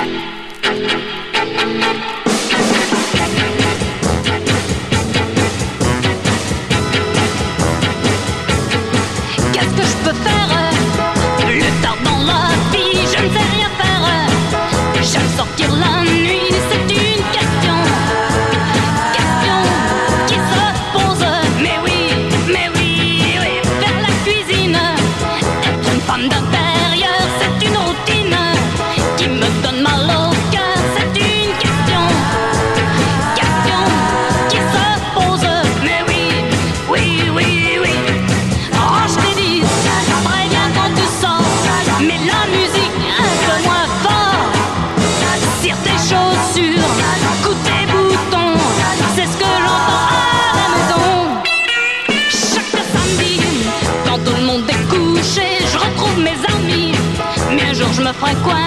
Qu'est-ce que je peux faire? Le tard dans la vie, je ne sais rien faire. J'aime sortir la nuit, c'est une question qui se pose. Mais oui, faire la cuisine, être une femme d'intérieur, c'est une routine qui me donne mal au cœur. C'est une question qui se pose. Mais oui. Oh, je t'ai dit, très bien quand tu sors, mais la musique un peu moins fort. Tire tes chaussures, coupe tes boutons, c'est ce que l'entend à la maison. Chaque samedi, quand tout le monde est couché, je retrouve mes amis, mais un jour je me ferai coin.